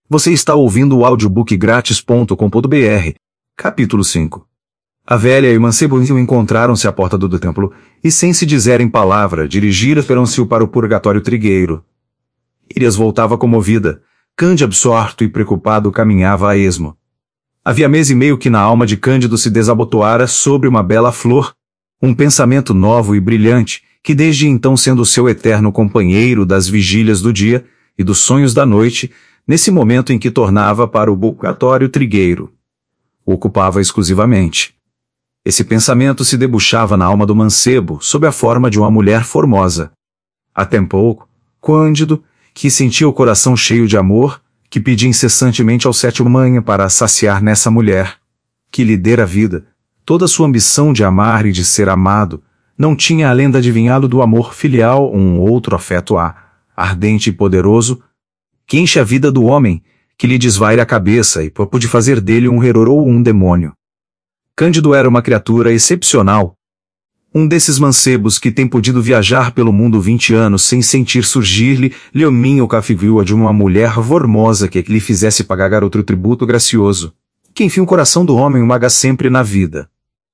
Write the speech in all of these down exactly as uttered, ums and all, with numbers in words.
Você está ouvindo o audiobook grátis ponto com ponto br. Capítulo cinco. A velha e o mancebo encontraram-se à porta do templo, e sem se dizerem palavra, dirigiram-se para o purgatório trigueiro. Írias voltava comovida. Cândido, absorto e preocupado, caminhava a esmo. Havia mês e meio que na alma de Cândido se desabotoara sobre uma bela flor, um pensamento novo e brilhante, que desde então sendo seu eterno companheiro das vigílias do dia e dos sonhos da noite, nesse momento em que tornava para o purgatório trigueiro, o ocupava exclusivamente. Esse pensamento se debuxava na alma do mancebo, sob a forma de uma mulher formosa. Até pouco, Cândido, que sentia o coração cheio de amor, que pedia incessantemente ao sétimo manha para saciar nessa mulher, que lhe dera vida, toda sua ambição de amar e de ser amado, não tinha além de adivinhado do amor filial um outro afeto a, ardente e poderoso, que enche a vida do homem, que lhe desvaira a cabeça e pode fazer dele um heror ou um demônio. Cândido era uma criatura excepcional. Um desses mancebos que tem podido viajar pelo mundo vinte anos sem sentir surgir-lhe lhe o cafigua de uma mulher formosa que lhe fizesse pagar outro tributo gracioso, que enfim o coração do homem o maga sempre na vida.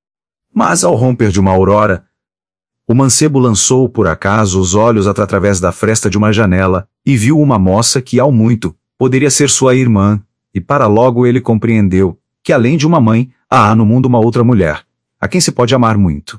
Mas ao romper de uma aurora, o mancebo lançou por acaso os olhos através da fresta de uma janela, e viu uma moça que ao muito poderia ser sua irmã, e para logo ele compreendeu que além de uma mãe, há no mundo uma outra mulher, a quem se pode amar muito.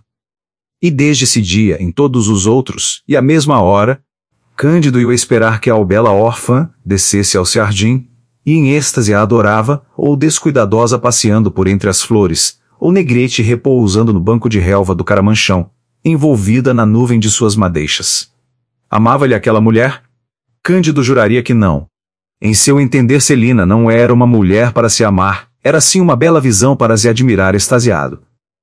E desde esse dia, em todos os outros, e à mesma hora, Cândido ia esperar que a bela órfã descesse ao jardim, e em êxtase a adorava, ou descuidadosa passeando por entre as flores, ou negrete repousando no banco de relva do caramanchão, envolvida na nuvem de suas madeixas. Amava-lhe aquela mulher? Cândido juraria que não. Em seu entender, Celina não era uma mulher para se amar, era sim uma bela visão para se admirar extasiado.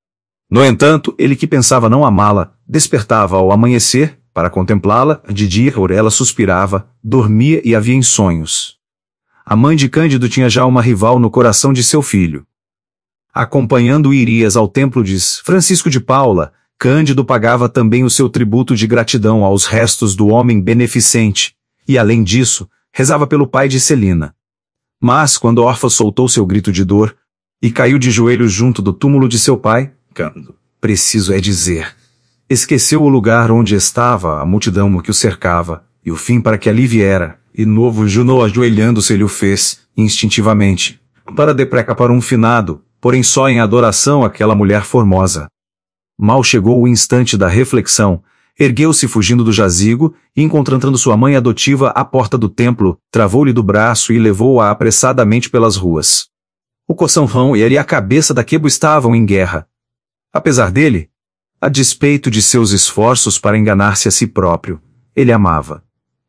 No entanto, ele que pensava não amá-la, despertava ao amanhecer, para contemplá-la, de dia por ela suspirava, dormia e havia em sonhos. A mãe de Cândido tinha já uma rival no coração de seu filho. Acompanhando Írias ao templo de Francisco de Paula, Cândido pagava também o seu tributo de gratidão aos restos do homem beneficente, e além disso, rezava pelo pai de Celina. Mas, quando a órfã soltou seu grito de dor, e caiu de joelhos junto do túmulo de seu pai, Cândido, preciso é dizer, esqueceu o lugar onde estava a multidão que o cercava, e o fim para que ali viera, e novo Juno ajoelhando-se-lhe o fez, instintivamente, para depreca para um finado, porém só em adoração àquela mulher formosa. Mal chegou o instante da reflexão, ergueu-se fugindo do jazigo, e encontrando sua mãe adotiva à porta do templo, travou-lhe do braço e levou-a apressadamente pelas ruas. O coração e a cabeça da Quebo estavam em guerra. Apesar dele, a despeito de seus esforços para enganar-se a si próprio, ele amava.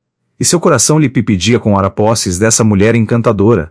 E seu coração lhe pedia com araposses dessa mulher encantadora.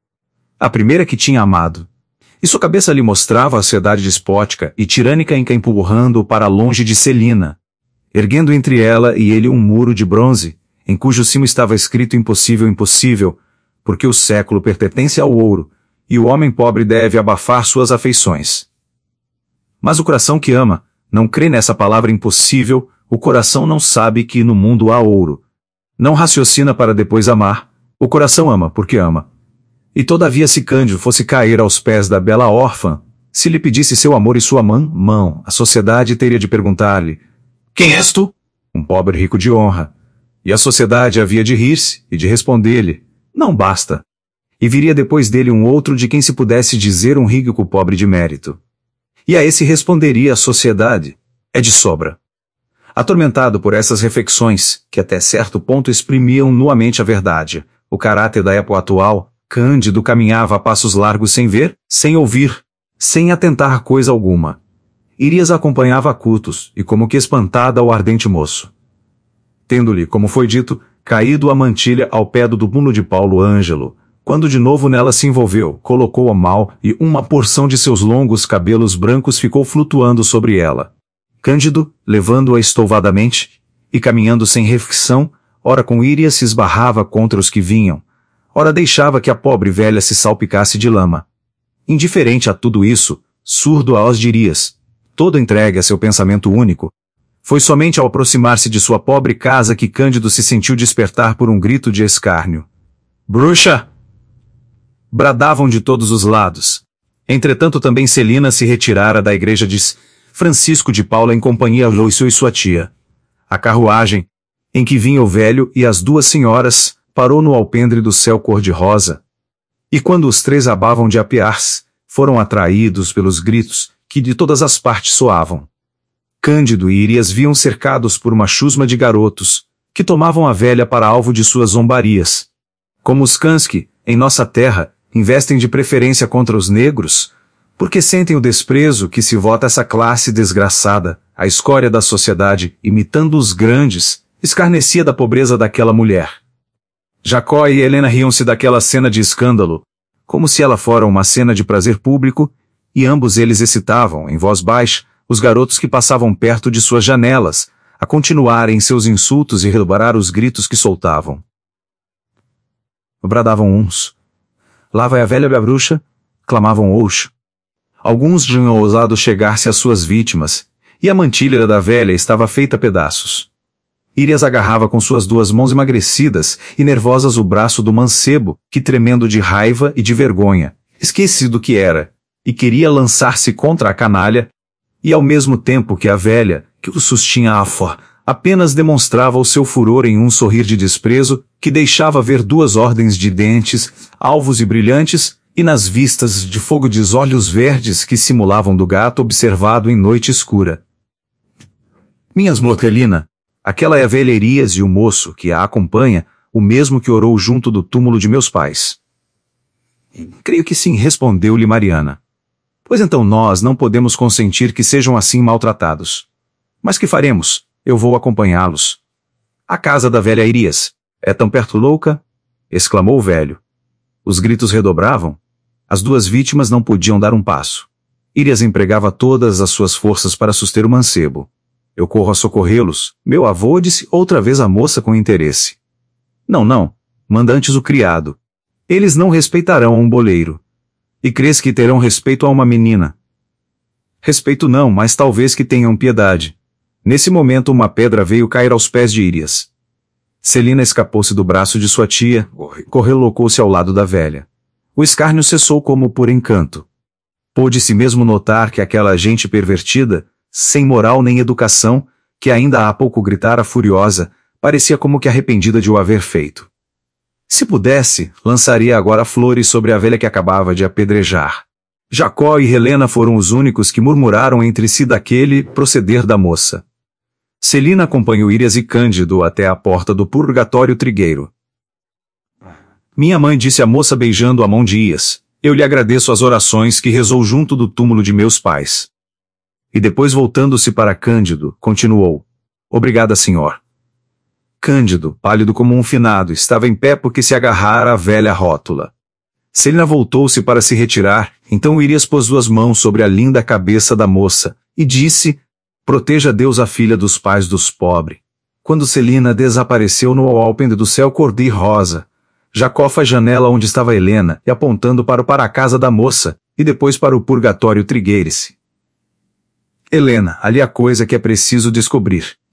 A primeira que tinha amado. E sua cabeça lhe mostrava a sociedade despótica e tirânica em que empurrando-o para longe de Celina, erguendo entre ela e ele um muro de bronze, em cujo cimo estava escrito impossível, impossível, porque o século pertence ao ouro, e o homem pobre deve abafar suas afeições. Mas o coração que ama, não crê nessa palavra impossível, o coração não sabe que no mundo há ouro. Não raciocina para depois amar, o coração ama porque ama. E todavia se Cândido fosse cair aos pés da bela órfã, se lhe pedisse seu amor e sua mão, mão, a sociedade teria de perguntar-lhe: quem és tu? Um pobre rico de honra. E a sociedade havia de rir-se e de responder-lhe: não basta. E viria depois dele um outro de quem se pudesse dizer um rico pobre de mérito. E a esse responderia a sociedade: é de sobra. Atormentado por essas reflexões, que até certo ponto exprimiam nuamente a verdade, o caráter da época atual, Cândido caminhava a passos largos sem ver, sem ouvir, sem atentar coisa alguma. Írias acompanhava a cultos, e como que espantada ao ardente moço. Tendo-lhe, como foi dito, caído a mantilha ao pé do túmulo de Paulo Ângelo, quando de novo nela se envolveu, colocou a mão e uma porção de seus longos cabelos brancos ficou flutuando sobre ela. Cândido, levando-a estouvadamente, e caminhando sem reflexão, ora com Írias se esbarrava contra os que vinham, ora deixava que a pobre velha se salpicasse de lama. Indiferente a tudo isso, surdo aos dirias, todo entregue a seu pensamento único, foi somente ao aproximar-se de sua pobre casa que Cândido se sentiu despertar por um grito de escárnio. Bruxa! Bradavam de todos os lados. Entretanto também Celina se retirara da igreja de Francisco de Paula em companhia de Lúcio e sua tia. A carruagem, em que vinha o velho e as duas senhoras, parou no alpendre do céu cor-de-rosa. E quando os três abavam de apear-se, foram atraídos pelos gritos que de todas as partes soavam. Cândido e Irias viam cercados por uma chusma de garotos, que tomavam a velha para alvo de suas zombarias. Como os cães que, em nossa terra, investem de preferência contra os negros, porque sentem o desprezo que se vota essa classe desgraçada, a escória da sociedade, imitando os grandes, escarnecia da pobreza daquela mulher. Jacó e Helena riam-se daquela cena de escândalo, como se ela fora uma cena de prazer público, e ambos eles excitavam, em voz baixa, os garotos que passavam perto de suas janelas, a continuarem seus insultos e redobraram os gritos que soltavam. Bradavam uns. Lá vai a velha bruxa, clamavam outros. Alguns tinham ousado chegar-se às suas vítimas, e a mantilha da velha estava feita a pedaços. Irias agarrava com suas duas mãos emagrecidas e nervosas o braço do mancebo, que tremendo de raiva e de vergonha, esquecido que era, e queria lançar-se contra a canalha, e ao mesmo tempo que a velha, que o sustinha a fó, apenas demonstrava o seu furor em um sorrir de desprezo, que deixava ver duas ordens de dentes, alvos e brilhantes, e nas vistas de fogo de olhos verdes que simulavam do gato observado em noite escura. Minhas Motelina, aquela é a velha Irias e o moço que a acompanha, o mesmo que orou junto do túmulo de meus pais. Creio que sim, respondeu-lhe Mariana. Pois então nós não podemos consentir que sejam assim maltratados. Mas que faremos? Eu vou acompanhá-los. A casa da velha Irias. É tão perto louca? Exclamou o velho. Os gritos redobravam. As duas vítimas não podiam dar um passo. Irias empregava todas as suas forças para suster o mancebo. Eu corro a socorrê-los, meu avô, disse outra vez a moça com interesse. Não, não. Manda antes o criado. Eles não respeitarão um boleiro. E crês que terão respeito a uma menina? Respeito não, mas talvez que tenham piedade. Nesse momento uma pedra veio cair aos pés de Irias. Celina escapou-se do braço de sua tia, correlocou-se ao lado da velha. O escárnio cessou como por encanto. Pôde-se mesmo notar que aquela gente pervertida, sem moral nem educação, que ainda há pouco gritara furiosa, parecia como que arrependida de o haver feito. Se pudesse, lançaria agora flores sobre a velha que acabava de apedrejar. Jacó e Helena foram os únicos que murmuraram entre si daquele proceder da moça. Celina acompanhou Irias e Cândido até a porta do purgatório trigueiro. Minha mãe, disse a moça beijando a mão de Irias, eu lhe agradeço as orações que rezou junto do túmulo de meus pais. E depois voltando-se para Cândido, continuou. Obrigada, senhor. Cândido, pálido como um finado, estava em pé porque se agarrara à velha rótula. Celina voltou-se para se retirar, então Irias pôs duas mãos sobre a linda cabeça da moça, e disse, proteja Deus a filha dos pais dos pobres. Quando Celina desapareceu no alpendre do céu cor-de-rosa, Jacó foi à janela onde estava Helena, e apontando para, para a casa da moça, e depois para o purgatório trigueire-se. Helena, ali há coisa que é preciso descobrir,